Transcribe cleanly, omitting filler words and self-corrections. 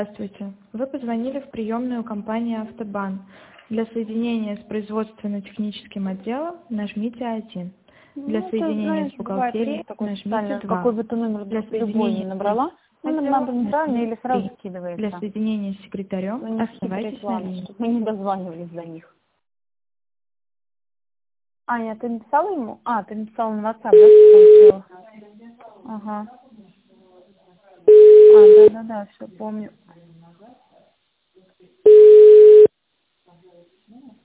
Здравствуйте. Вы позвонили в приемную компании «Автобан». Для соединения с производственно-техническим отделом нажмите 1. Для соединения с бухгалтерией нажмите 2. Какой бы ты номер Для любой не набрала, нам надо неправильно или сразу скидывается. Для соединения с секретарем оставайтесь на линии. Мы не дозванивались до них. Аня, ты написала ему? Ты написала на WhatsApp, да, что получила? Ага. Да, все помню.